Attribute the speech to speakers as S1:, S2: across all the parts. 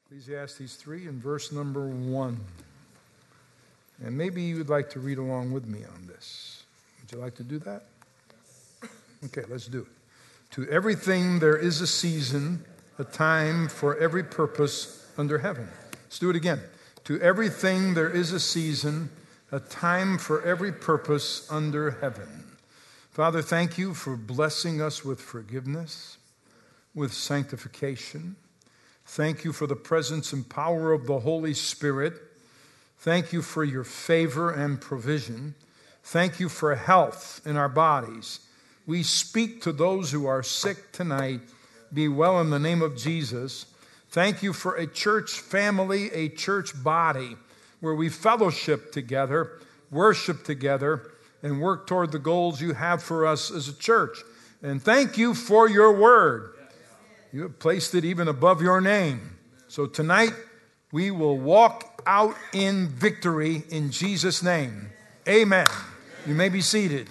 S1: Ecclesiastes 3 and verse number 1. And maybe you would like to read along with me on this. Would you like to do that? Okay, let's do it. To everything there is a season, a time for every purpose under heaven. Let's do it again. To everything there is a season, a time for every purpose under heaven. Father, thank you for blessing us with forgiveness, with sanctification. Thank you for the presence and power of the Holy Spirit. Thank you for your favor and provision. Thank you for health in our bodies. We speak to those who are sick tonight. Be well in the name of Jesus. Thank you for a church family, a church body, where we fellowship together, worship together, and work toward the goals you have for us as a church. And thank you for your word. You have placed it even above your name. So tonight, we will walk out in victory in Jesus' name. Amen. You may be seated.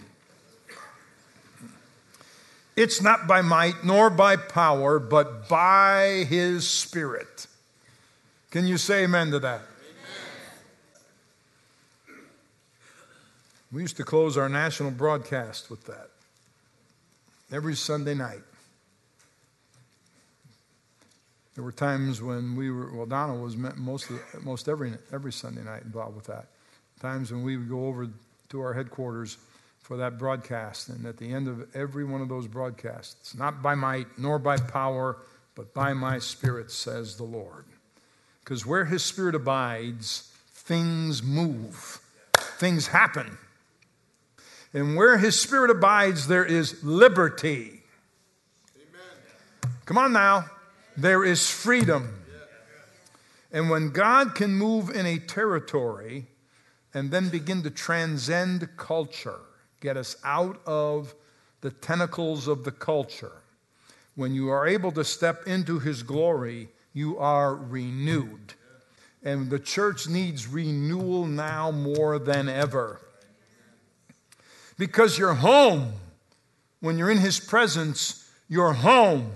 S1: It's not by might nor by power, but by His Spirit. Can you say amen to that? Amen. We used to close our national broadcast with that every Sunday night. There were times when Donna was most every Sunday night involved with that. Times when we would go over to our headquarters for that broadcast. And at the end of every one of those broadcasts, not by might nor by power, but by my Spirit, says the Lord. Because where His Spirit abides, things move. Things happen. And where His Spirit abides, there is liberty. Amen. Come on now. There is freedom. And when God can move in a territory and then begin to transcend culture, get us out of the tentacles of the culture, when you are able to step into His glory, you are renewed. And the church needs renewal now more than ever. Because you're home. When you're in His presence, you're home.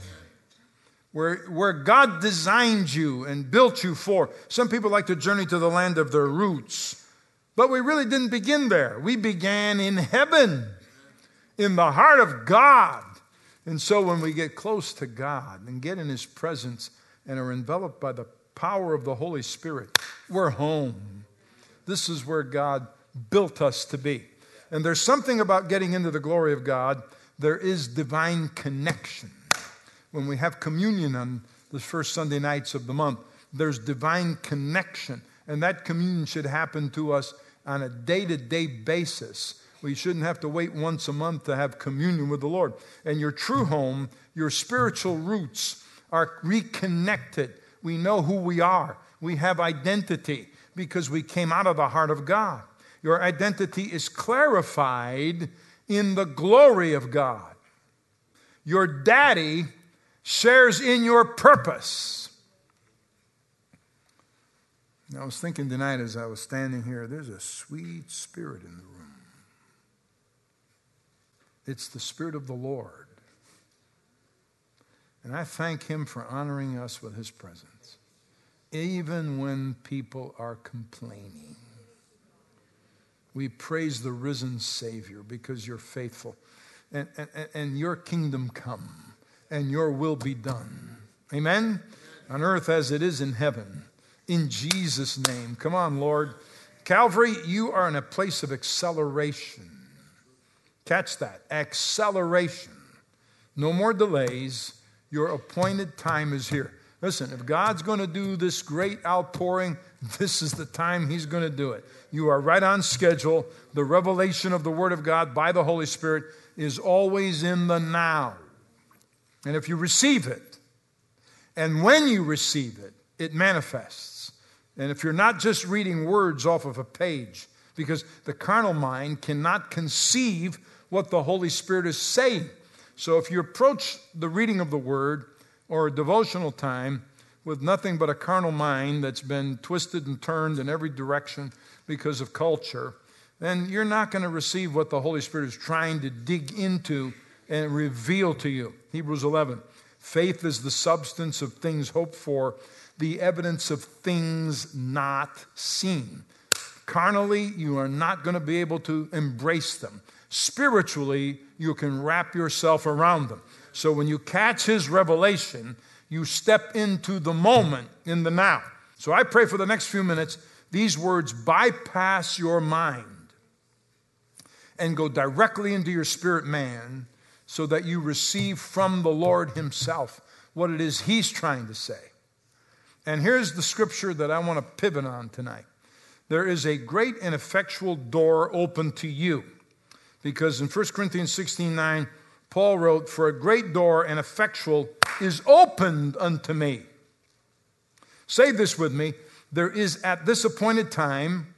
S1: Where God designed you and built you for. Some people like to journey to the land of their roots. But we really didn't begin there. We began in heaven, in the heart of God. And so when we get close to God and get in His presence and are enveloped by the power of the Holy Spirit, we're home. This is where God built us to be. And there's something about getting into the glory of God. There is divine connection. When we have communion on the first Sunday nights of the month, there's divine connection. And that communion should happen to us on a day-to-day basis. We shouldn't have to wait once a month to have communion with the Lord. And your true home, your spiritual roots are reconnected. We know who we are. We have identity because we came out of the heart of God. Your identity is clarified in the glory of God. Your daddy shares in your purpose. I was thinking tonight as I was standing here, there's a sweet spirit in the room. It's the Spirit of the Lord. And I thank Him for honoring us with His presence, even when people are complaining. We praise the risen Savior because you're faithful. And your kingdom come. And your will be done. Amen? On earth as it is in heaven. In Jesus' name. Come on, Lord. Calvary, you are in a place of acceleration. Catch that. Acceleration. No more delays. Your appointed time is here. Listen, if God's going to do this great outpouring, this is the time He's going to do it. You are right on schedule. The revelation of the Word of God by the Holy Spirit is always in the now. And if you receive it, and when you receive it, it manifests. And if you're not just reading words off of a page, because the carnal mind cannot conceive what the Holy Spirit is saying. So if you approach the reading of the Word or a devotional time with nothing but a carnal mind that's been twisted and turned in every direction because of culture, then you're not going to receive what the Holy Spirit is trying to dig into and reveal to you. Hebrews 11. Faith is the substance of things hoped for, the evidence of things not seen. Carnally, you are not going to be able to embrace them. Spiritually, you can wrap yourself around them. So when you catch his revelation, you step into the moment, in the now. So I pray for the next few minutes, these words bypass your mind and go directly into your spirit man so that you receive from the Lord himself what it is he's trying to say. And here's the scripture that I want to pivot on tonight. There is a great and effectual door open to you. Because in 1 Corinthians 16:9, Paul wrote, "For a great door and effectual is opened unto me." Say this with me. There is at this appointed time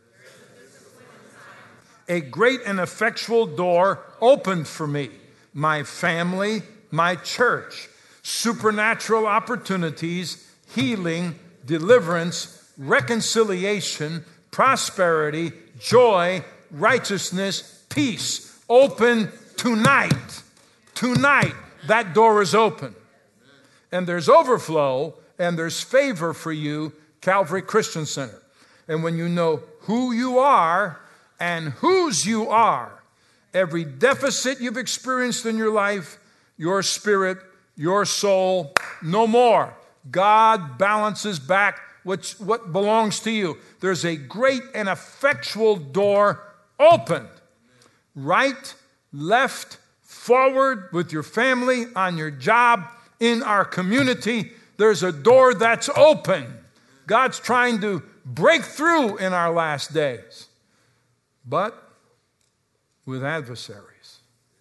S1: a great and effectual door opened for me, my family, my church, supernatural opportunities, healing, deliverance, reconciliation, prosperity, joy, righteousness, peace. Open tonight. Tonight, that door is open. And there's overflow and there's favor for you, Calvary Christian Center. And when you know who you are and whose you are, every deficit you've experienced in your life, your spirit, your soul, no more. God balances back what belongs to you. There's a great and effectual door opened. Right, left, forward, with your family, on your job, in our community. There's a door that's open. God's trying to break through in our last days, but with adversaries.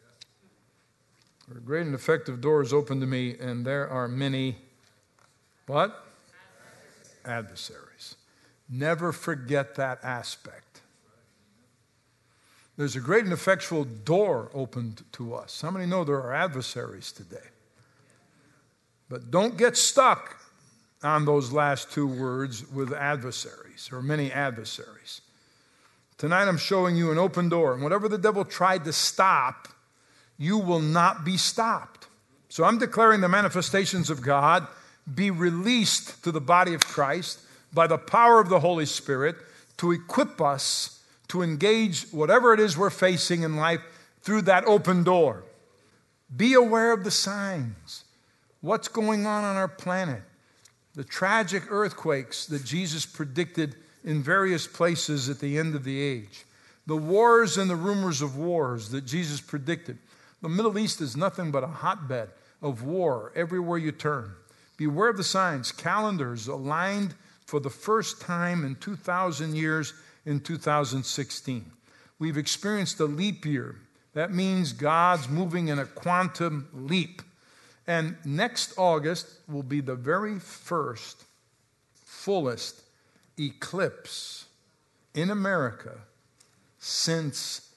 S1: A great and effective door is open to me, and there are many, what? Adversaries. Never forget that aspect. There's a great and effectual door opened to us. How many know there are adversaries today? But don't get stuck on those last two words with adversaries or many adversaries. Tonight I'm showing you an open door. And whatever the devil tried to stop, you will not be stopped. So I'm declaring the manifestations of God be released to the body of Christ by the power of the Holy Spirit to equip us to engage whatever it is we're facing in life through that open door. Be aware of the signs. What's going on our planet? The tragic earthquakes that Jesus predicted in various places at the end of the age. The wars and the rumors of wars that Jesus predicted. The Middle East is nothing but a hotbed of war everywhere you turn. Beware of the signs. Calendars aligned for the first time in 2,000 years in 2016. We've experienced a leap year. That means God's moving in a quantum leap. And next August will be the very first, fullest eclipse in America since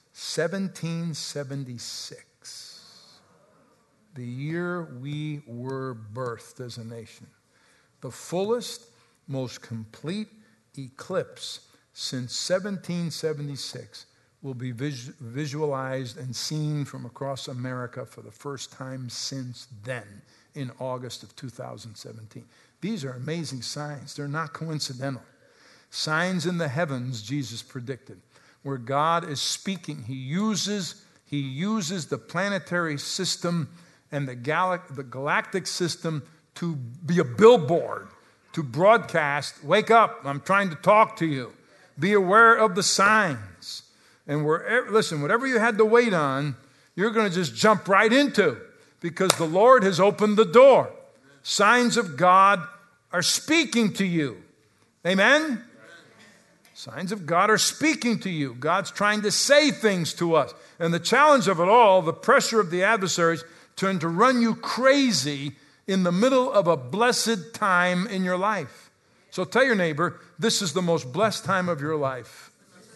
S1: 1776, the year we were birthed as a nation. The fullest, most complete eclipse since 1776 will be visualized and seen from across America for the first time since then, in August of 2017. These are amazing signs. They're not coincidental. Signs in the heavens, Jesus predicted, where God is speaking. He uses the planetary system and the galactic system to be a billboard, to broadcast, wake up, I'm trying to talk to you. Be aware of the signs. And listen, whatever you had to wait on, you're going to just jump right into, because the Lord has opened the door. Signs of God are speaking to you. Amen? Signs of God are speaking to you. God's trying to say things to us. And the challenge of it all, the pressure of the adversaries, trying to run you crazy in the middle of a blessed time in your life. So tell your neighbor, this is the most blessed time of your life.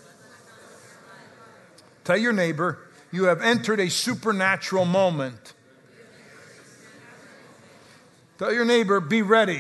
S1: Tell your neighbor, you have entered a supernatural moment. Tell your neighbor, be ready.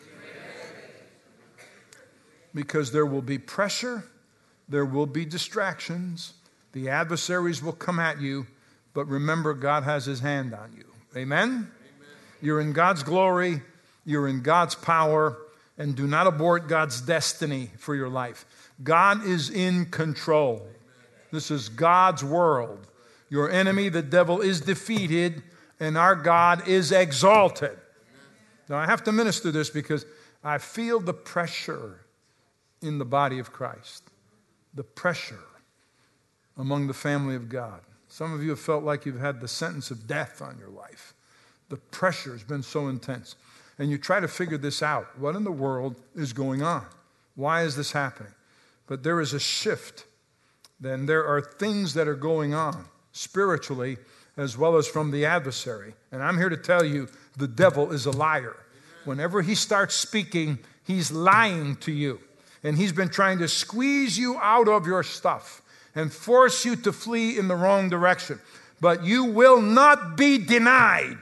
S1: Because there will be pressure, there will be distractions, the adversaries will come at you, but remember, God has his hand on you. Amen? You're in God's glory, you're in God's power, and do not abort God's destiny for your life. God is in control. This is God's world. Your enemy, the devil, is defeated, and our God is exalted. Now, I have to minister this because I feel the pressure in the body of Christ, the pressure among the family of God. Some of you have felt like you've had the sentence of death on your life. The pressure has been so intense. And you try to figure this out. What in the world is going on? Why is this happening? But there is a shift. Then there are things that are going on spiritually as well as from the adversary. And I'm here to tell you, the devil is a liar. Whenever he starts speaking, he's lying to you. And he's been trying to squeeze you out of your stuff and force you to flee in the wrong direction. But you will not be denied.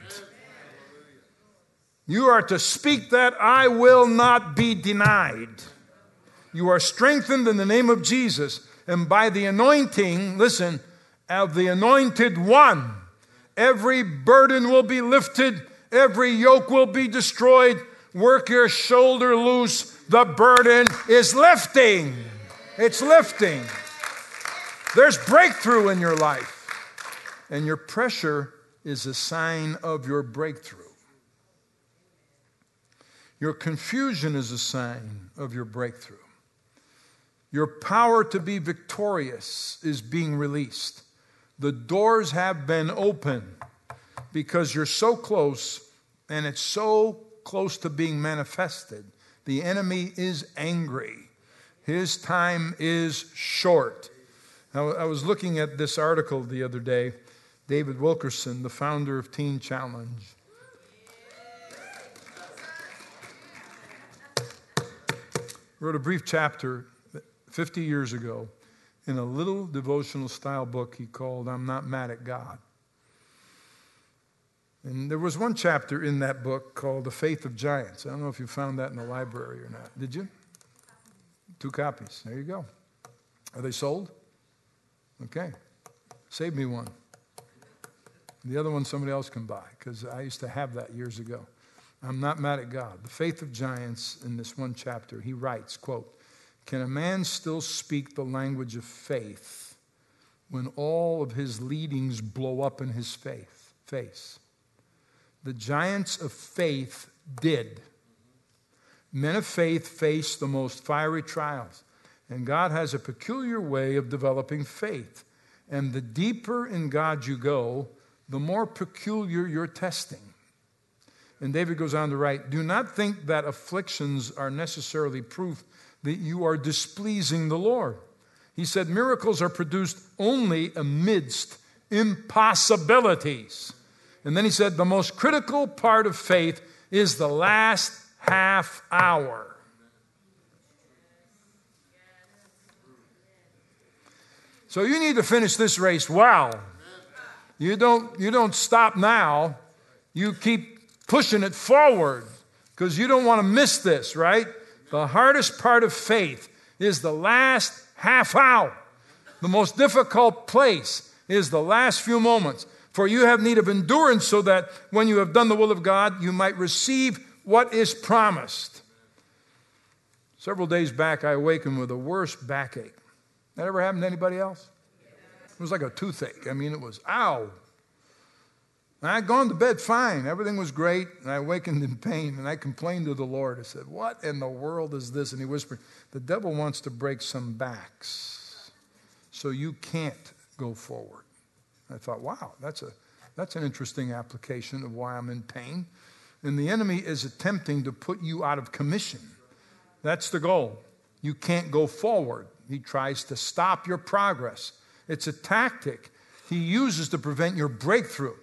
S1: You are to speak that, I will not be denied. You are strengthened in the name of Jesus. And by the anointing, listen, of the anointed one, every burden will be lifted, every yoke will be destroyed. Work your shoulder loose. The burden is lifting. It's lifting. There's breakthrough in your life. And your pressure is a sign of your breakthrough. Your confusion is a sign of your breakthrough. Your power to be victorious is being released. The doors have been opened because you're so close, and it's so close to being manifested. The enemy is angry. His time is short. I was looking at this article the other day. David Wilkerson, the founder of Teen Challenge, wrote a brief chapter 50 years ago in a little devotional style book he called I'm Not Mad at God. And there was one chapter in that book called The Faith of Giants. I don't know if you found that in the library or not. Did you? 2 copies. There you go. Are they sold? Okay. Save me one. The other one somebody else can buy, because I used to have that years ago. I'm Not Mad at God. The Faith of Giants, in this one chapter, he writes, quote, can a man still speak the language of faith when all of his leadings blow up in his face? The giants of faith did. Men of faith face the most fiery trials, and God has a peculiar way of developing faith. And the deeper in God you go, the more peculiar your testing. And David goes on to write, do not think that afflictions are necessarily proof that you are displeasing the Lord. He said miracles are produced only amidst impossibilities. And then he said the most critical part of faith is the last half hour. So you need to finish this race well. You don't stop now. You keep pushing it forward because you don't want to miss this, right? The hardest part of faith is the last half hour. The most difficult place is the last few moments. For you have need of endurance so that when you have done the will of God, you might receive what is promised. Several days back, I awakened with the worst backache. That ever happened to anybody else? It was like a toothache. I mean, it was, ow. And I had gone to bed fine. Everything was great. And I awakened in pain. And I complained to the Lord. I said, what in the world is this? And he whispered, the devil wants to break some backs so you can't go forward. I thought, wow, that's an interesting application of why I'm in pain. And the enemy is attempting to put you out of commission. That's the goal. You can't go forward. He tries to stop your progress. It's a tactic he uses to prevent your breakthrough.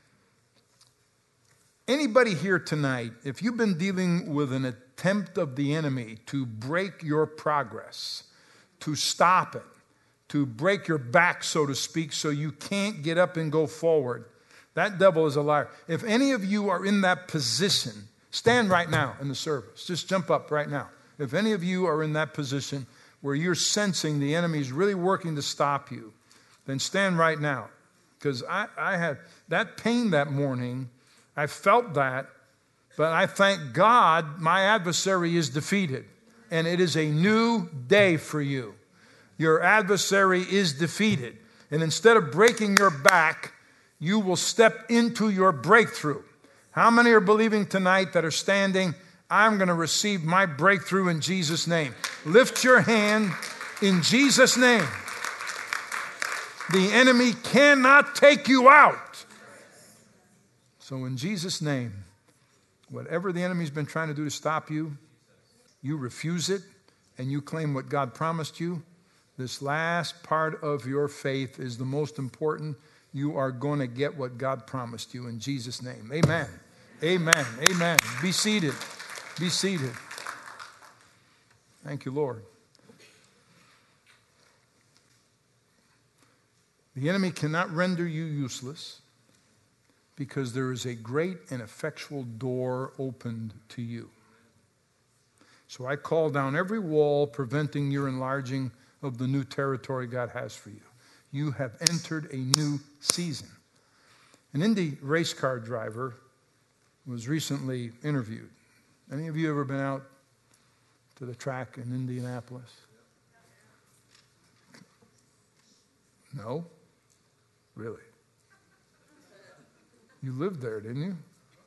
S1: Anybody here tonight, if you've been dealing with an attempt of the enemy to break your progress, to stop it, to break your back, so to speak, so you can't get up and go forward, that devil is a liar. If any of you are in that position, stand right now in the service. Just jump up right now. If any of you are in that position where you're sensing the enemy is really working to stop you, then stand right now. Because I had that pain that morning. I felt that, But I thank God my adversary is defeated. And it is a new day for you. Your adversary is defeated. And instead of breaking your back, you will step into your breakthrough. How many are believing tonight that are standing, I'm going to receive my breakthrough in Jesus' name? Lift your hand in Jesus' name. The enemy cannot take you out. So in Jesus' name, whatever the enemy's been trying to do to stop you, you refuse it and you claim what God promised you. This last part of your faith is the most important. You are going to get what God promised you in Jesus' name. Amen. Amen. Amen. Be seated. Be seated. Thank you, Lord. The enemy cannot render you useless because there is a great and effectual door opened to you. So I call down every wall preventing your enlarging of the new territory God has for you. You have entered a new season. An Indy race car driver was recently interviewed. Any of you ever been out to the track in Indianapolis? No? Really? You lived there, didn't you?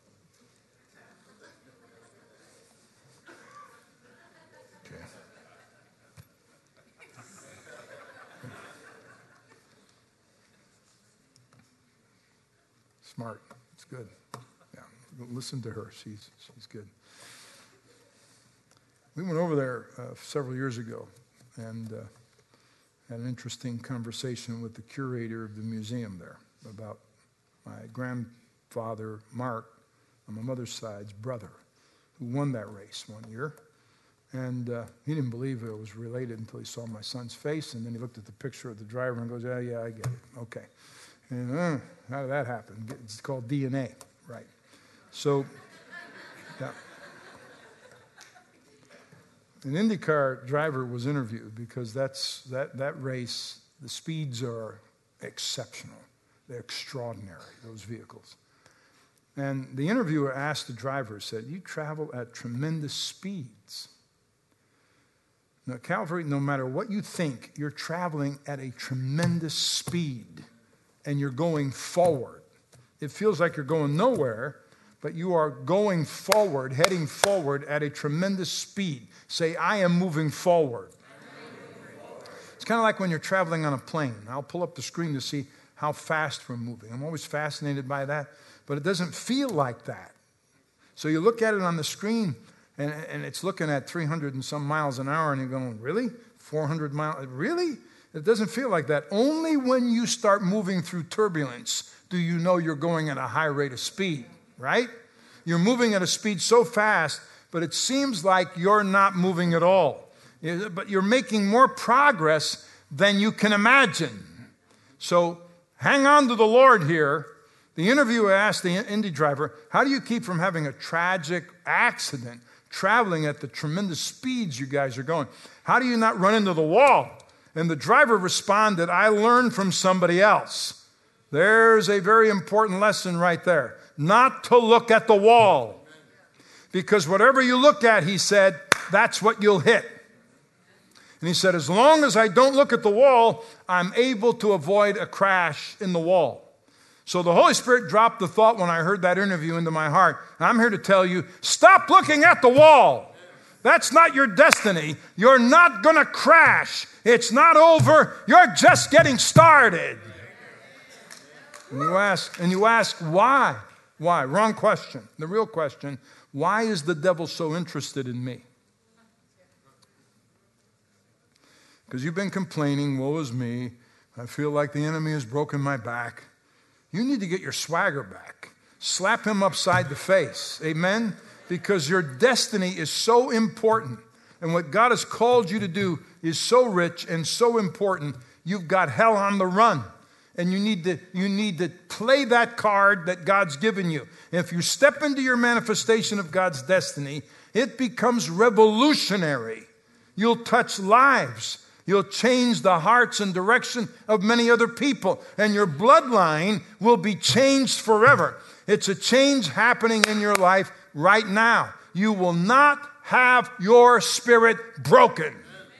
S1: Okay. Smart. It's good. Yeah. Listen to her. She's good. We went over there several years ago and had an interesting conversation with the curator of the museum there about my grandfather, Mark, on my mother's side's brother, who won that race one year. And he didn't believe it was related until he saw my son's face, and then he looked at the picture of the driver and goes, yeah, I get it. Okay. And how did that happen? It's called DNA, right? So, yeah. An IndyCar driver was interviewed because that race, the speeds are exceptional. They're extraordinary, those vehicles. And the interviewer asked the driver, said, you travel at tremendous speeds. Now, Calvary, no matter what you think, you're traveling at a tremendous speed and you're going forward. It feels like you're going nowhere, but you are going forward, heading forward at a tremendous speed. Say, I am moving forward. It's kind of like when you're traveling on a plane. I'll pull up the screen to see how fast we're moving. I'm always fascinated by that, but it doesn't feel like that. So you look at it on the screen, and it's looking at 300 and some miles an hour, and you're going, really? 400 miles? Really? It doesn't feel like that. Only when you start moving through turbulence do you know you're going at a high rate of speed, right? You're moving at a speed so fast, but it seems like you're not moving at all. But you're making more progress than you can imagine. So hang on to the Lord here. The interviewer asked the Indy driver, how do you keep from having a tragic accident traveling at the tremendous speeds you guys are going? How do you not run into the wall? And the driver responded, I learned from somebody else. There's a very important lesson right there. Not to look at the wall. Because whatever you look at, he said, that's what you'll hit. And he said, as long as I don't look at the wall, I'm able to avoid a crash in the wall. So the Holy Spirit dropped the thought when I heard that interview into my heart. And I'm here to tell you, stop looking at the wall. That's not your destiny. You're not going to crash. It's not over. You're just getting started. And you ask why? Why? Wrong question. The real question, why is the devil so interested in me? Because you've been complaining, woe is me. I feel like the enemy has broken my back. You need to get your swagger back. Slap him upside the face. Amen? Because your destiny is so important. And what God has called you to do is so rich and so important. You've got hell on the run. And you need to play that card that God's given you. And if you step into your manifestation of God's destiny, it becomes revolutionary. You'll touch lives. You'll change the hearts and direction of many other people. And your bloodline will be changed forever. It's a change happening in your life right now. You will not have your spirit broken.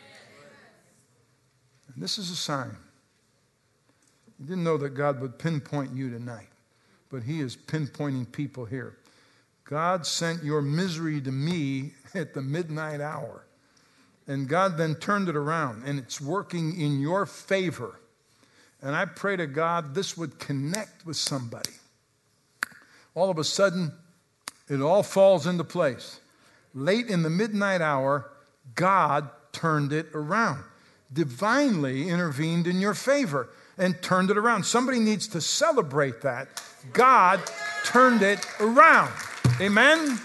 S1: And this is a sign. You didn't know that God would pinpoint you tonight, but he is pinpointing people here. God sent your misery to me at the midnight hour. And God then turned it around, and it's working in your favor. And I pray to God this would connect with somebody. All of a sudden, it all falls into place. Late in the midnight hour, God turned it around. Divinely intervened in your favor and turned it around. Somebody needs to celebrate that. God turned it around. Amen?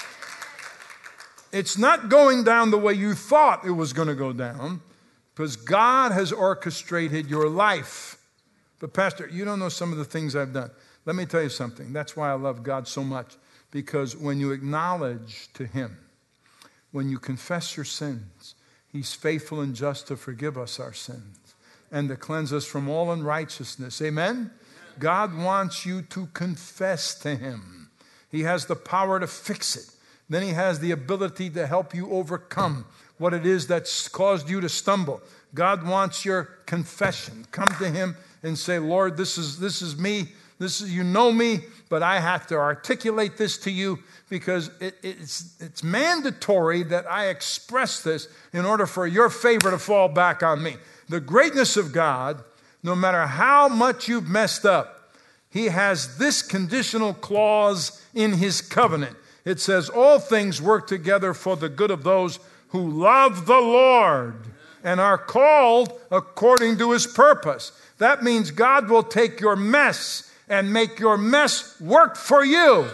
S1: It's not going down the way you thought it was going to go down, because God has orchestrated your life. But Pastor, you don't know some of the things I've done. Let me tell you something. That's why I love God so much, because when you acknowledge to him, when you confess your sins, he's faithful and just to forgive us our sins and to cleanse us from all unrighteousness. Amen? God wants you to confess to him. He has the power to fix it. Then he has the ability to help you overcome what it is that's caused you to stumble. God wants your confession. Come to him and say, Lord, this is me. You know me, but I have to articulate this to you, because it's mandatory that I express this in order for your favor to fall back on me. The greatness of God, no matter how much you've messed up, he has this conditional clause in his covenant. It says, all things work together for the good of those who love the Lord and are called according to his purpose. That means God will take your mess and make your mess work for you.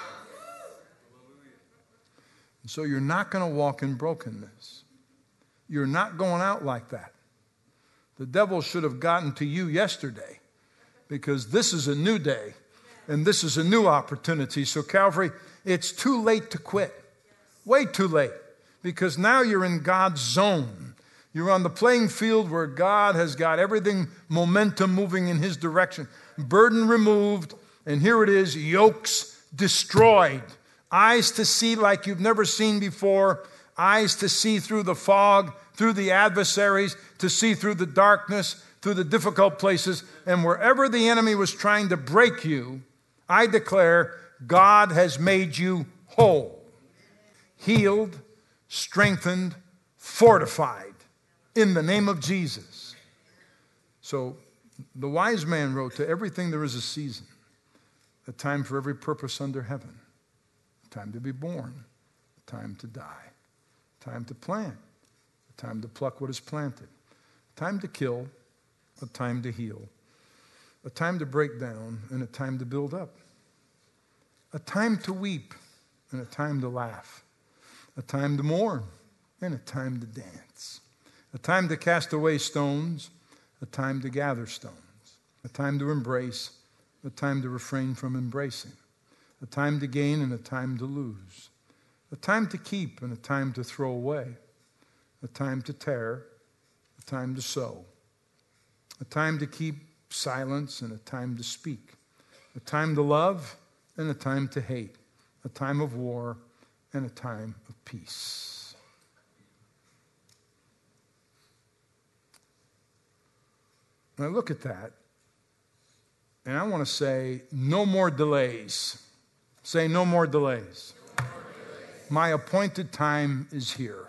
S1: So you're not going to walk in brokenness. You're not going out like that. The devil should have gotten to you yesterday, because this is a new day and this is a new opportunity. So Calvary, it's too late to quit. Way too late, because now you're in God's zone. You're on the playing field where God has got everything, momentum moving in his direction. Burden removed, and here it is, yokes destroyed. Eyes to see like you've never seen before. Eyes to see through the fog, through the adversaries, to see through the darkness, through the difficult places. And wherever the enemy was trying to break you, I declare God has made you whole, healed, strengthened, fortified in the name of Jesus. So the wise man wrote, to everything there is a season, a time for every purpose under heaven, a time to be born, a time to die, a time to plant, a time to pluck what is planted, a time to kill, a time to heal, a time to break down, and a time to build up, a time to weep, and a time to laugh, a time to mourn, and a time to dance, a time to cast away stones, a time to gather stones, a time to embrace, a time to refrain from embracing, a time to gain and a time to lose, a time to keep and a time to throw away, a time to tear, a time to sow, a time to keep silence and a time to speak, a time to love and a time to hate, a time of war and a time of peace. And I look at that, and I want to say, no more delays. Say, no more delays. No more delays. My appointed time is here.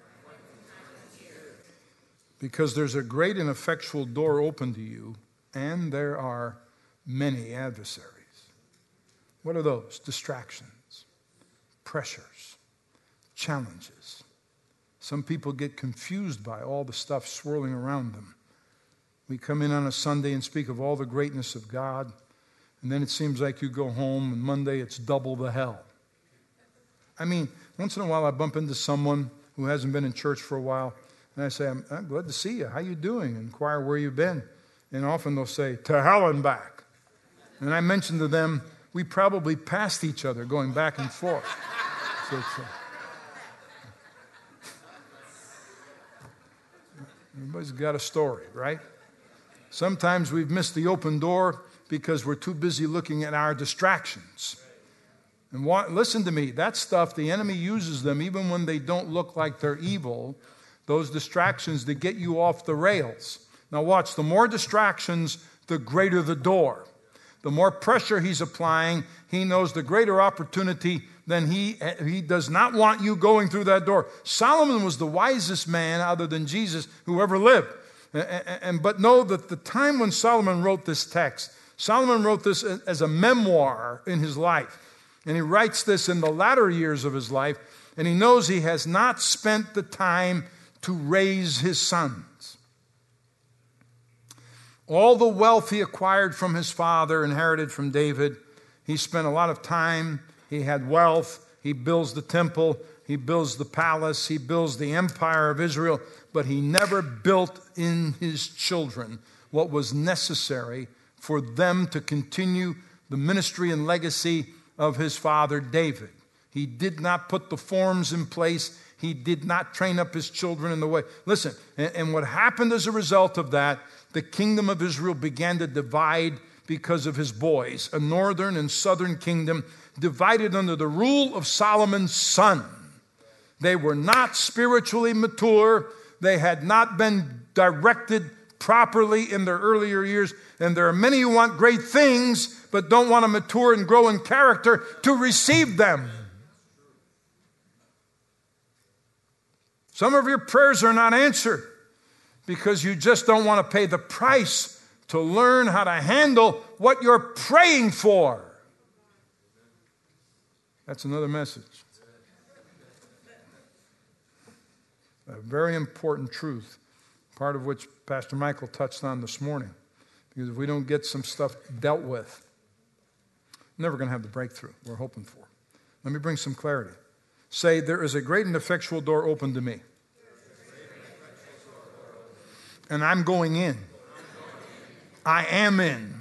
S1: Because there's a great and effectual door open to you, and there are many adversaries. What are those? Distractions, pressures, challenges. Some people get confused by all the stuff swirling around them. We come in on a Sunday and speak of all the greatness of God, and then it seems like you go home, and Monday it's double the hell. I mean, once in a while I bump into someone who hasn't been in church for a while, and I say, I'm glad to see you. How you doing? Inquire where you've been. And often they'll say, to hell and back. And I mention to them, we probably passed each other going back and forth. So everybody's got a story, right? Sometimes we've missed the open door because we're too busy looking at our distractions. And listen to me, that stuff, the enemy uses them even when they don't look like they're evil, those distractions to get you off the rails. Now watch, the more distractions, the greater the door. The more pressure he's applying, he knows the greater opportunity than he does not want you going through that door. Solomon was the wisest man other than Jesus who ever lived. But know that the time when Solomon wrote this text, Solomon wrote this as a memoir in his life. And he writes this in the latter years of his life, and he knows he has not spent the time to raise his sons. All the wealth he acquired from his father, inherited from David, he spent a lot of time. He had wealth. He builds the temple. He builds the palace. He builds the empire of Israel. But he never built in his children what was necessary for them to continue the ministry and legacy of his father David. He did not put the forms in place. He did not train up his children in the way. Listen, and what happened as a result of that, the kingdom of Israel began to divide because of his boys. A northern and southern kingdom divided under the rule of Solomon's son. They were not spiritually mature. They had not been directed properly in their earlier years. And there are many who want great things but don't want to mature and grow in character to receive them. Some of your prayers are not answered because you just don't want to pay the price to learn how to handle what you're praying for. That's another message. A very important truth, part of which Pastor Michael touched on this morning. Because if we don't get some stuff dealt with, we're never going to have the breakthrough we're hoping for. Let me bring some clarity. Say, there is a great and effectual door open to me. And I'm going in. I am in.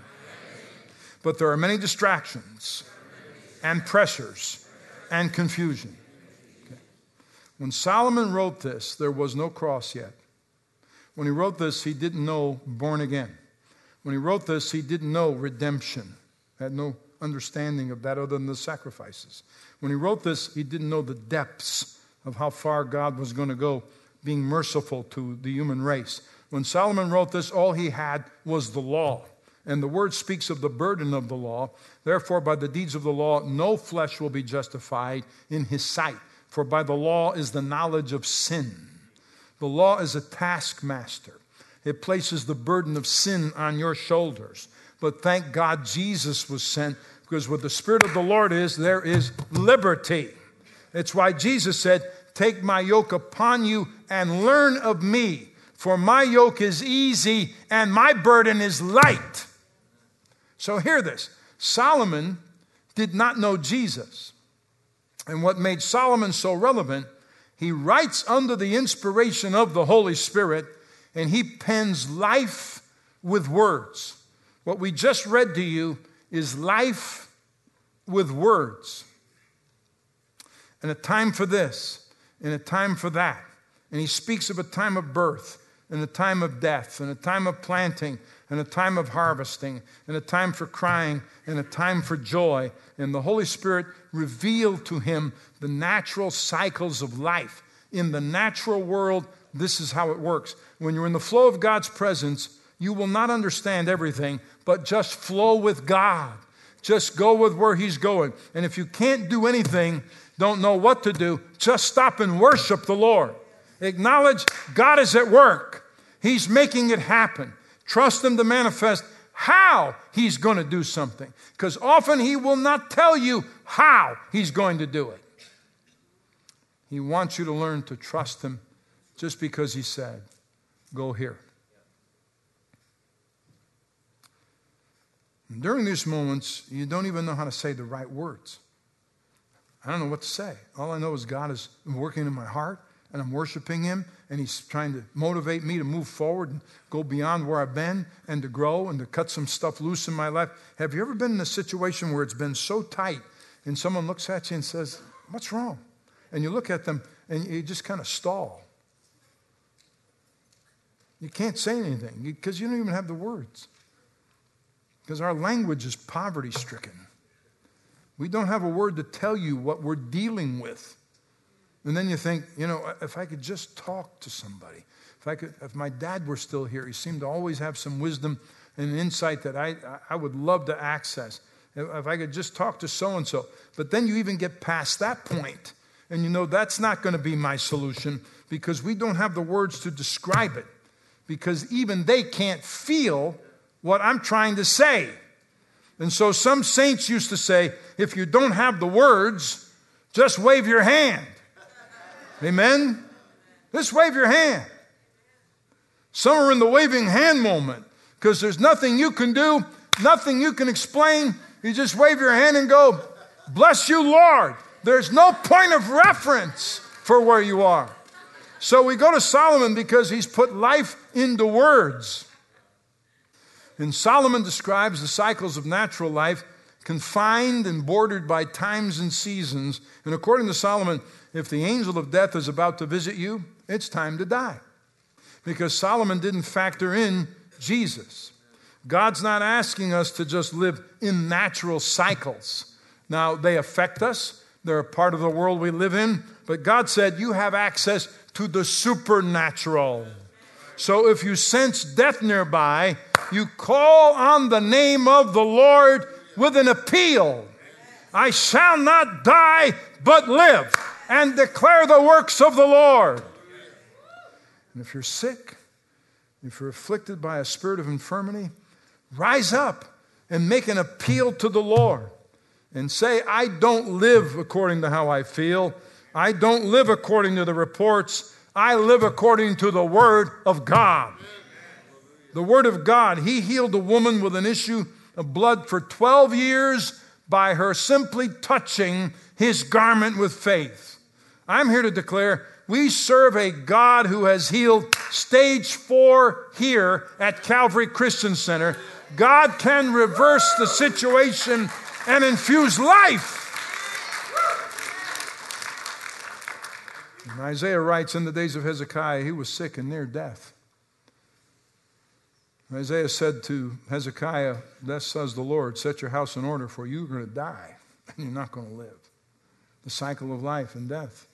S1: But there are many distractions and pressures and confusion. Okay. When Solomon wrote this, there was no cross yet. When he wrote this, he didn't know born again. When he wrote this, he didn't know redemption. Had no understanding of that other than the sacrifices. When he wrote this, he didn't know the depths of how far God was going to go being merciful to the human race. When Solomon wrote this, all he had was the law. And the word speaks of the burden of the law. Therefore, by the deeds of the law, no flesh will be justified in his sight. For by the law is the knowledge of sin. The law is a taskmaster. It places the burden of sin on your shoulders. But thank God Jesus was sent, because where the Spirit of the Lord is, there is liberty. It's why Jesus said, take my yoke upon you and learn of me. For my yoke is easy and my burden is light. So hear this. Solomon did not know Jesus. And what made Solomon so relevant, he writes under the inspiration of the Holy Spirit, and he pens life with words. What we just read to you is life with words. And a time for this, and a time for that. And he speaks of a time of birth, and a time of death, and a time of planting, and a time of harvesting, and a time for crying, and a time for joy. And the Holy Spirit revealed to him the natural cycles of life. In the natural world, this is how it works. When you're in the flow of God's presence, you will not understand everything, but just flow with God. Just go with where he's going. And if you can't do anything, don't know what to do, just stop and worship the Lord. Acknowledge God is at work. He's making it happen. Trust him to manifest how he's going to do something. Because often he will not tell you how he's going to do it. He wants you to learn to trust him just because he said, go here. And during these moments, you don't even know how to say the right words. I don't know what to say. All I know is God is working in my heart, and I'm worshiping him, and he's trying to motivate me to move forward and go beyond where I've been and to grow and to cut some stuff loose in my life. Have you ever been in a situation where it's been so tight and someone looks at you and says, what's wrong? And you look at them and you just kind of stall. You can't say anything because you don't even have the words. Because our language is poverty-stricken. We don't have a word to tell you what we're dealing with. And then you think, if I could just talk to somebody. If my dad were still here, he seemed to always have some wisdom and insight that I would love to access. If I could just talk to so-and-so. But then you even get past that point, and that's not going to be my solution because we don't have the words to describe it. Because even they can't feel what I'm trying to say. And so some saints used to say, if you don't have the words, just wave your hand. Amen? Just wave your hand. Some are in the waving hand moment because there's nothing you can do, nothing you can explain. You just wave your hand and go, bless you, Lord. There's no point of reference for where you are. So we go to Solomon because he's put life into words. And Solomon describes the cycles of natural life, confined and bordered by times and seasons. And according to Solomon, if the angel of death is about to visit you, it's time to die. Because Solomon didn't factor in Jesus. God's not asking us to just live in natural cycles. Now, they affect us. They're a part of the world we live in. But God said you have access to the supernatural. So if you sense death nearby, you call on the name of the Lord with an appeal. I shall not die, but live and declare the works of the Lord. And if you're sick, if you're afflicted by a spirit of infirmity, rise up and make an appeal to the Lord and say, I don't live according to how I feel. I don't live according to the reports. I live according to the Word of God. The Word of God. He healed a woman with an issue of blood for 12 years by her simply touching his garment with faith. I'm here to declare we serve a God who has healed stage 4 here at Calvary Christian Center. God can reverse the situation and infuse life. And Isaiah writes, in the days of Hezekiah, he was sick and near death. Isaiah said to Hezekiah, thus says the Lord, set your house in order, for you're going to die, and you're not going to live. The cycle of life and death.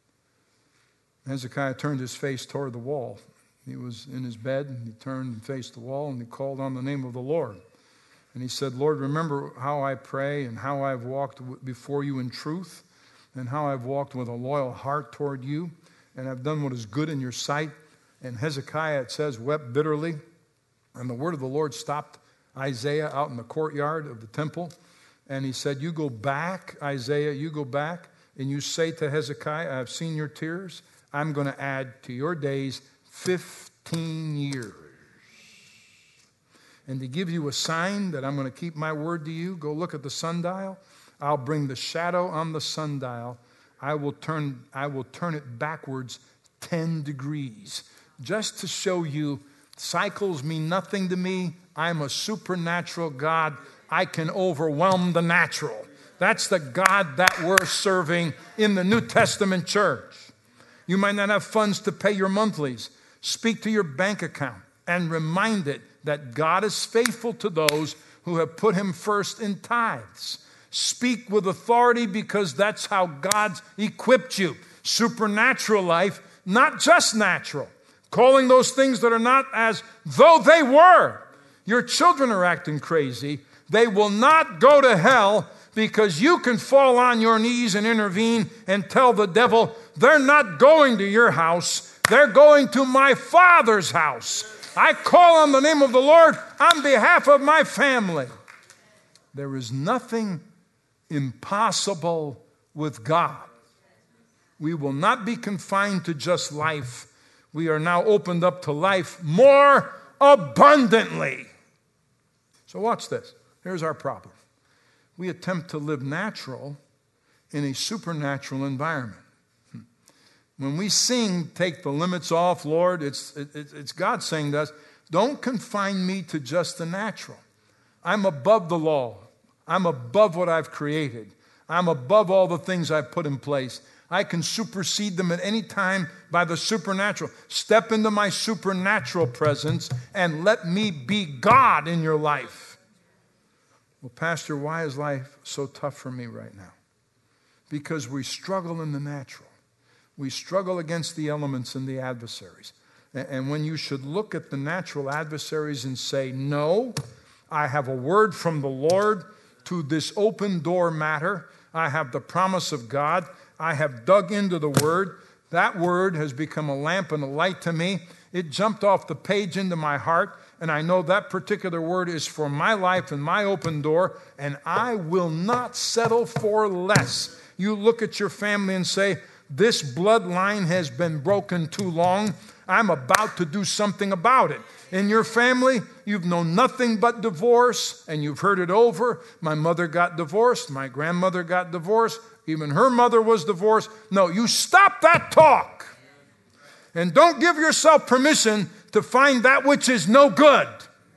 S1: Hezekiah turned his face toward the wall. He was in his bed, and he turned and faced the wall, and he called on the name of the Lord. And he said, Lord, remember how I pray and how I've walked before you in truth, and how I've walked with a loyal heart toward you, and I've done what is good in your sight. And Hezekiah, it says, wept bitterly. And the word of the Lord stopped Isaiah out in the courtyard of the temple. And he said, you go back, Isaiah, you go back, and you say to Hezekiah, I have seen your tears. I'm going to add to your days 15 years. And to give you a sign that I'm going to keep my word to you, go look at the sundial. I'll bring the shadow on the sundial. I will turn it backwards 10 degrees. Just to show you, cycles mean nothing to me. I'm a supernatural God. I can overwhelm the natural. That's the God that we're serving in the New Testament church. You might not have funds to pay your monthlies. Speak to your bank account and remind it that God is faithful to those who have put him first in tithes. Speak with authority because that's how God's equipped you. Supernatural life, not just natural. Calling those things that are not as though they were. Your children are acting crazy. They will not go to hell because you can fall on your knees and intervene and tell the devil, they're not going to your house. They're going to my Father's house. I call on the name of the Lord on behalf of my family. There is nothing impossible with God. We will not be confined to just life. We are now opened up to life more abundantly. So watch this. Here's our problem. We attempt to live natural in a supernatural environment. When we sing, take the limits off, Lord, it's God saying to us, don't confine me to just the natural. I'm above the law. I'm above what I've created. I'm above all the things I've put in place. I can supersede them at any time by the supernatural. Step into my supernatural presence and let me be God in your life. Well, Pastor, why is life so tough for me right now? Because we struggle in the natural. We struggle against the elements and the adversaries. And when you should look at the natural adversaries and say, no, I have a word from the Lord to this open door matter. I have the promise of God. I have dug into the word. That word has become a lamp and a light to me. It jumped off the page into my heart, and I know that particular word is for my life and my open door, and I will not settle for less. You look at your family and say, this bloodline has been broken too long. I'm about to do something about it. In your family, you've known nothing but divorce, and you've heard it over. My mother got divorced. My grandmother got divorced. Even her mother was divorced. No, you stop that talk. And don't give yourself permission to find that which is no good.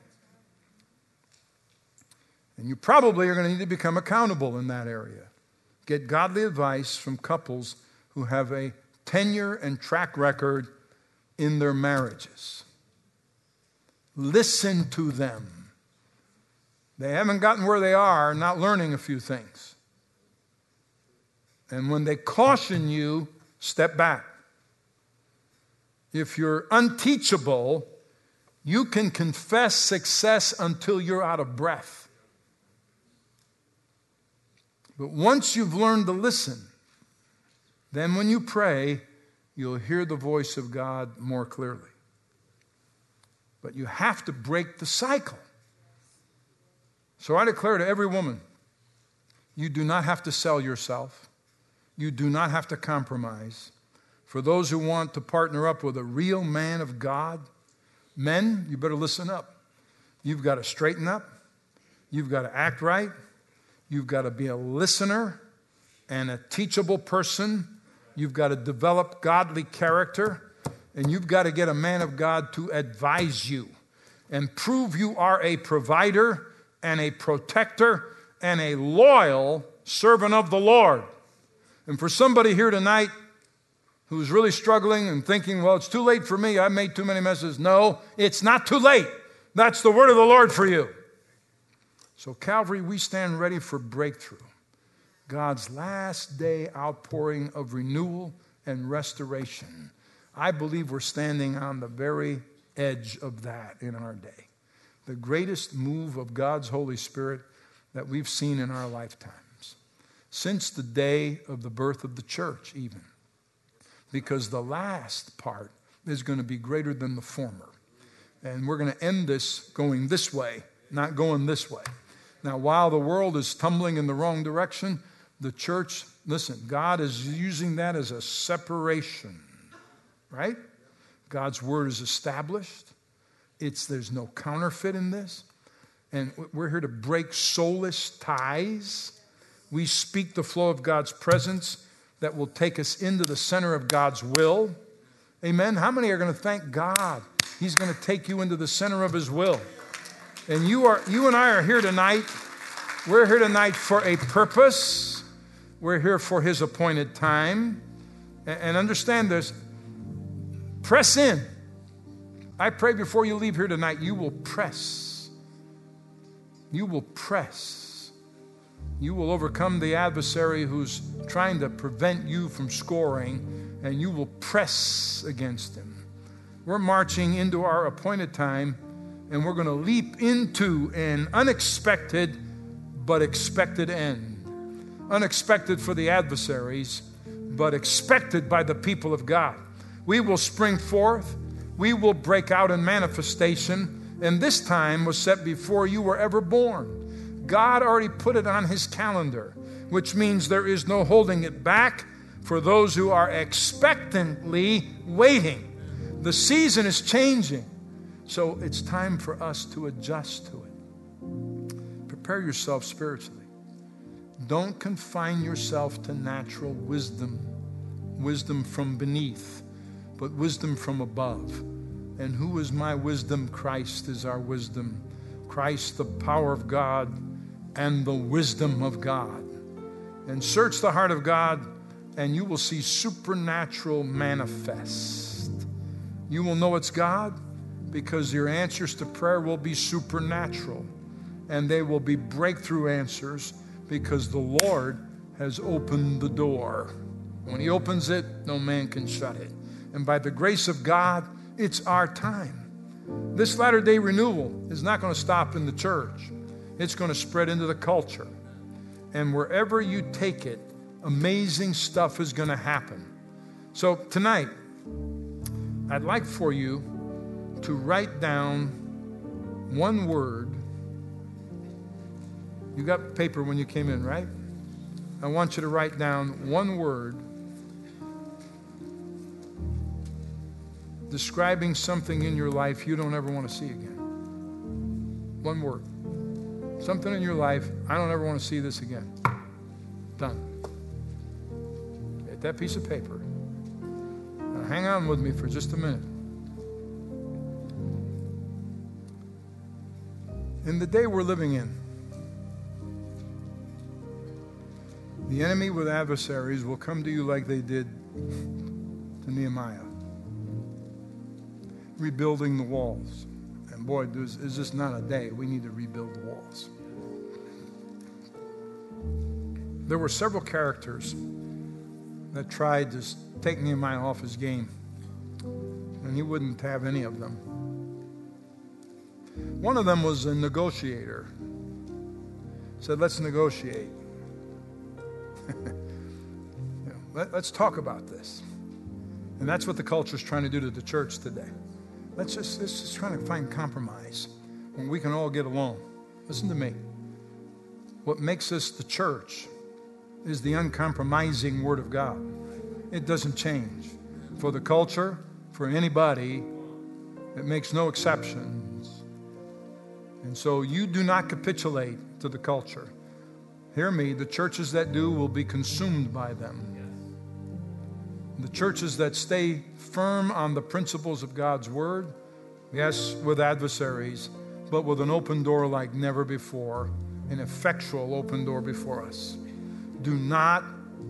S1: And you probably are going to need to become accountable in that area. Get godly advice from couples who have a tenure and track record in their marriages. Listen to them. They haven't gotten where they are, not learning a few things. And when they caution you, step back. If you're unteachable, you can confess success until you're out of breath. But once you've learned to listen, then when you pray, you'll hear the voice of God more clearly. But you have to break the cycle. So I declare to every woman, you do not have to sell yourself. You do not have to compromise. For those who want to partner up with a real man of God, men, you better listen up. You've got to straighten up. You've got to act right. You've got to be a listener and a teachable person. You've got to develop godly character. And you've got to get a man of God to advise you and prove you are a provider and a protector and a loyal servant of the Lord. And for somebody here tonight who's really struggling and thinking, well, it's too late for me. I made too many messes. No, it's not too late. That's the word of the Lord for you. So Calvary, we stand ready for breakthrough. God's last day outpouring of renewal and restoration. I believe we're standing on the very edge of that in our day. The greatest move of God's Holy Spirit that we've seen in our lifetimes. Since the day of the birth of the church even. Because the last part is going to be greater than the former. And we're going to end this going this way, not going this way. Now, while the world is tumbling in the wrong direction, the church, listen, God is using that as a separation, right? God's word is established. There's no counterfeit in this. And we're here to break soulless ties. We speak the flow of God's presence that will take us into the center of God's will. Amen. How many are going to thank God? He's going to take you into the center of his will. And you and I are here tonight. We're here tonight for a purpose. We're here for his appointed time. And understand this. Press in. I pray before you leave here tonight, you will press. You will press. You will overcome the adversary who's trying to prevent you from scoring, and you will press against him. We're marching into our appointed time, and we're going to leap into an unexpected but expected end. Unexpected for the adversaries, but expected by the people of God. We will spring forth. We will break out in manifestation, and this time was set before you were ever born. God already put it on his calendar, which means there is no holding it back for those who are expectantly waiting. The season is changing, so it's time for us to adjust to it. Prepare yourself spiritually. Don't confine yourself to natural wisdom from beneath, but wisdom from above. And who is my wisdom? Christ is our wisdom. Christ, the power of God and the wisdom of God. And search the heart of God, and you will see supernatural manifest. You will know it's God because your answers to prayer will be supernatural. and they will be breakthrough answers because the Lord has opened the door. When He opens it, no man can shut it. And by the grace of God, it's our time. This latter-day renewal is not going to stop in the church. It's going to spread into the culture. And wherever you take it, amazing stuff is going to happen. So tonight, I'd like for you to write down one word. You got paper when you came in, right? I want you to write down one word describing something in your life you don't ever want to see again. One word. Something in your life, I don't ever want to see this again. Done. Get that piece of paper. Now hang on with me for just a minute. In the day we're living in, the enemy with adversaries will come to you like they did to Nehemiah, rebuilding the walls. And boy, is this not a day we need to rebuild the walls. There were several characters that tried to take Nehemiah off his game, and he wouldn't have any of them. One of them was a negotiator. Said, let's negotiate. Let's talk about this. And that's what the culture is trying to do to the church today. Let's just try to find compromise when we can all get along. Listen to me. What makes us the church is the uncompromising Word of God. It doesn't change. For the culture, for anybody, it makes no exceptions. And so you do not capitulate to the culture. Hear me, the churches that do will be consumed by them. The churches that stay firm on the principles of God's Word, yes, with adversaries, but with an open door like never before, an effectual open door before us. Do not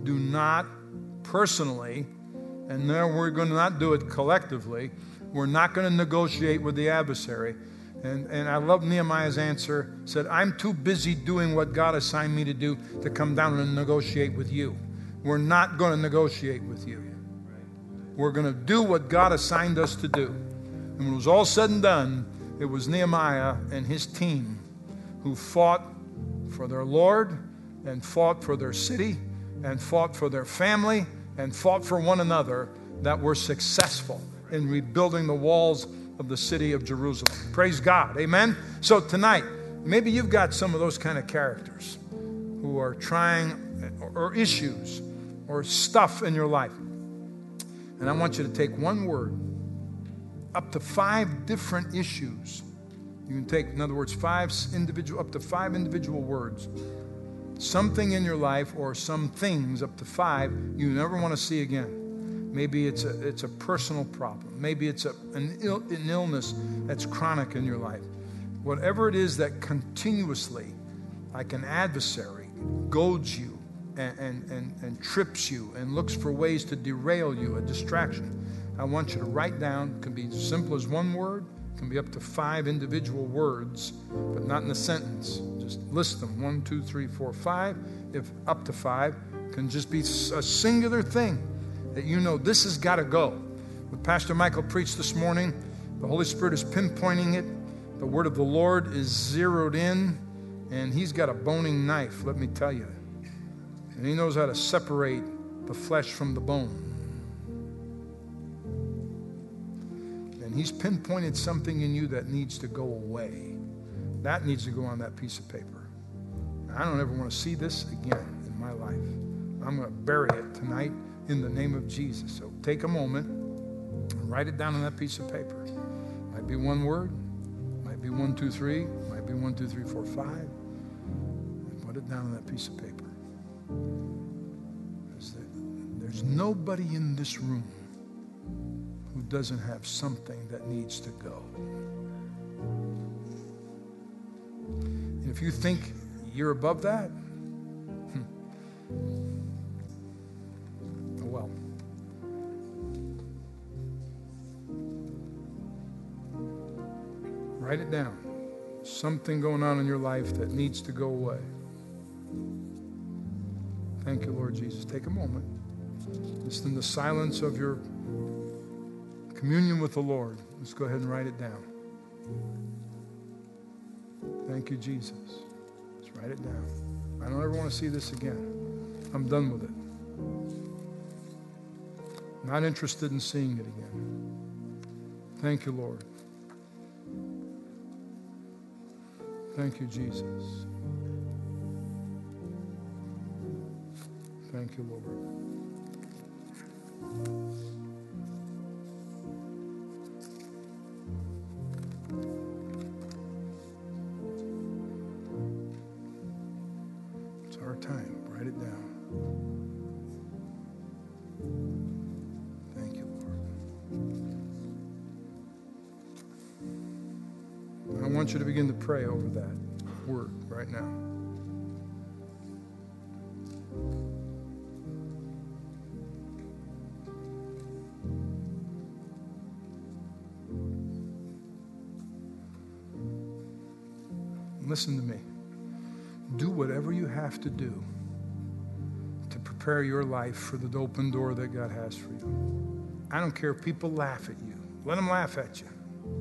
S1: personally, and now we're going to not do it collectively, we're not going to negotiate with the adversary. And I love Nehemiah's answer. Said, I'm too busy doing what God assigned me to do to come down and negotiate with you. We're not going to negotiate with you. We're going to do what God assigned us to do. And when it was all said and done, it was Nehemiah and his team who fought for their Lord and fought for their city and fought for their family and fought for one another that were successful in rebuilding the walls of the city of Jerusalem. Praise God. Amen. So tonight, maybe you've got some of those kind of characters who are trying, or issues or stuff in your life. And I want you to take one word, up to 5 different issues. You can take, in other words, up to 5 individual words. Something in your life or some things, up to 5, you never want to see again. Maybe it's a personal problem. Maybe it's an illness that's chronic in your life. Whatever it is that continuously, like an adversary, goads you and trips you and looks for ways to derail you, a distraction. I want you to write down. It can be as simple as one word. It can be up to 5 individual words, but not in a sentence. Just list them. 1, 2, 3, 4, 5. If up to 5, it can just be a singular thing that you know this has got to go. What Pastor Michael preached this morning, the Holy Spirit is pinpointing it. The word of the Lord is zeroed in, and He's got a boning knife, let me tell you. And He knows how to separate the flesh from the bone. And He's pinpointed something in you that needs to go away. That needs to go on that piece of paper. I don't ever want to see this again in my life. I'm going to bury it tonight in the name of Jesus. So take a moment and write it down on that piece of paper. Might be one word, might be 1, 2, 3, might be 1, 2, 3, 4, 5. And put it down on that piece of paper. There's nobody in this room who doesn't have something that needs to go. And if you think you're above that, well, write it down. something going on in your life that needs to go away. Thank you, Lord Jesus. Take a moment. Just in the silence of your communion with the Lord, let's go ahead and write it down. Thank you, Jesus. Let's write it down. I don't ever want to see this again. I'm done with it. Not interested in seeing it again. Thank you, Lord. Thank you, Jesus. Thank you, Lord. It's our time. Write it down. Thank you, Lord. I want you to begin to pray over that word right now. Listen to me. Do whatever you have to do to prepare your life for the open door that God has for you. I don't care if people laugh at you. Let them laugh at you.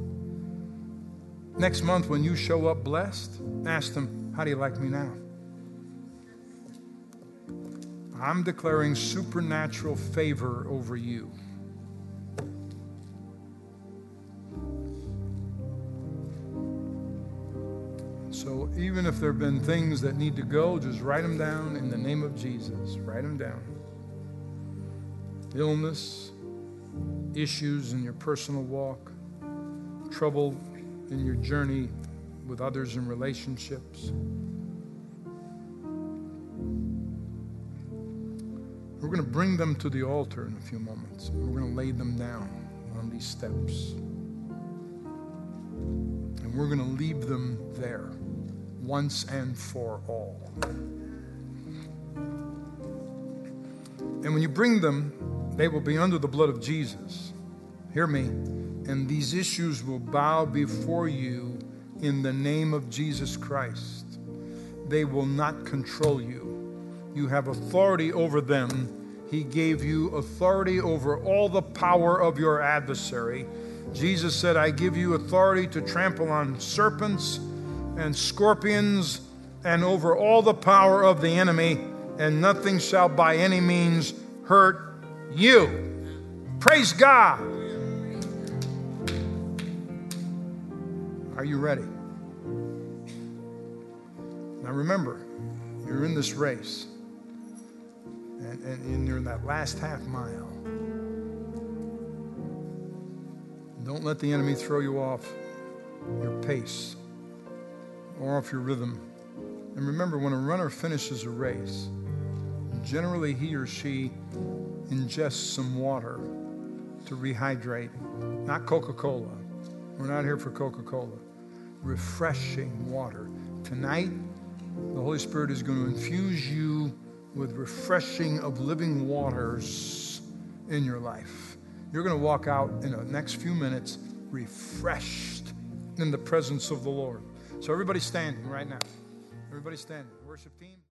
S1: Next month when you show up blessed, ask them, how do you like me now? I'm declaring supernatural favor over you. So even if there have been things that need to go, just write them down in the name of Jesus. Write them down. Illness, issues in your personal walk, trouble in your journey with others in relationships. We're going to bring them to the altar in a few moments. We're going to lay them down on these steps. And we're going to leave them there once and for all. And when you bring them, they will be under the blood of Jesus. Hear me. And these issues will bow before you in the name of Jesus Christ. They will not control you. You have authority over them. He gave you authority over all the power of your adversary. Jesus said, I give you authority to trample on serpents and scorpions and over all the power of the enemy, and nothing shall by any means hurt you. Praise God. Are you ready? Now remember, you're in this race, and you're in that last half mile. Don't let the enemy throw you off your pace or off your rhythm. And remember, when a runner finishes a race, generally he or she ingests some water to rehydrate. Not Coca-Cola. We're not here for Coca-Cola. Refreshing water. Tonight, the Holy Spirit is going to infuse you with refreshing of living waters in your life. You're going to walk out in the next few minutes refreshed in the presence of the Lord. So everybody standing right now. Everybody standing. Worship team.